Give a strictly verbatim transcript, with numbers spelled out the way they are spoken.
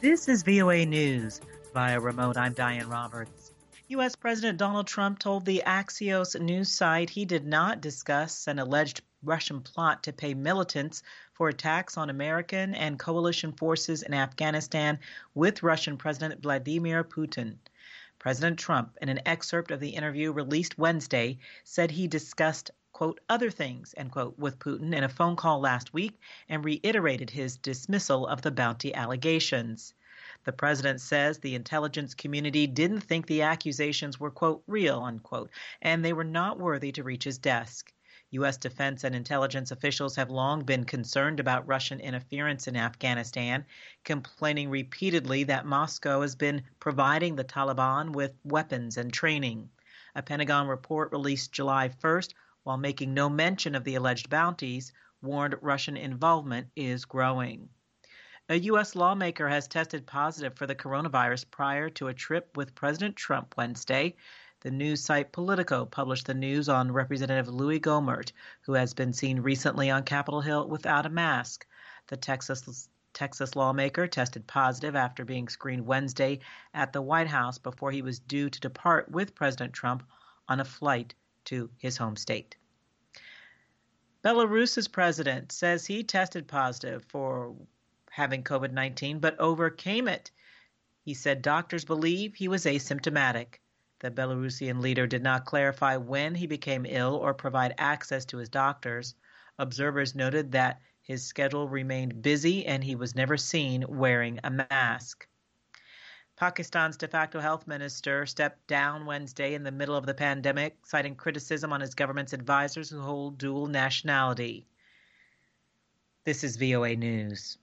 This is V O A News. Via remote, I'm Diane Roberts. U S. President Donald Trump told the Axios news site he did not discuss an alleged Russian plot to pay militants for attacks on American and coalition forces in Afghanistan with Russian President Vladimir Putin. President Trump, in an excerpt of the interview released Wednesday, said he discussed, quote, other things, end quote, with Putin in a phone call last week and reiterated his dismissal of the bounty allegations. The president says the intelligence community didn't think the accusations were, quote, real, unquote, and they were not worthy to reach his desk. U S defense and intelligence officials have long been concerned about Russian interference in Afghanistan, complaining repeatedly that Moscow has been providing the Taliban with weapons and training. A Pentagon report released July first, while making no mention of the alleged bounties, warned Russian involvement is growing. A U S lawmaker has tested positive for the coronavirus prior to a trip with President Trump Wednesday. The news site Politico published the news on Representative Louis Gohmert, who has been seen recently on Capitol Hill without a mask. The Texas Texas lawmaker tested positive after being screened Wednesday at the White House before he was due to depart with President Trump on a flight to his home state. Belarus's president says he tested positive for having COVID nineteen, but overcame it. He said doctors believe he was asymptomatic. The Belarusian leader did not clarify when he became ill or provide access to his doctors. Observers noted that his schedule remained busy and he was never seen wearing a mask. Pakistan's de facto health minister stepped down Wednesday in the middle of the pandemic, citing criticism on his government's advisors who hold dual nationality. This is V O A News.